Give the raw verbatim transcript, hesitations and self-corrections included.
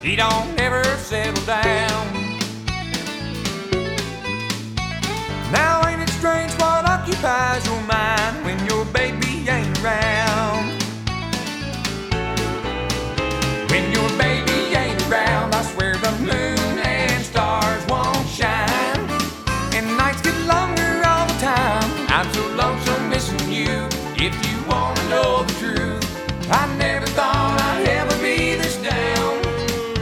He don't ever settle down. Now ain't it strange what occupies your mind?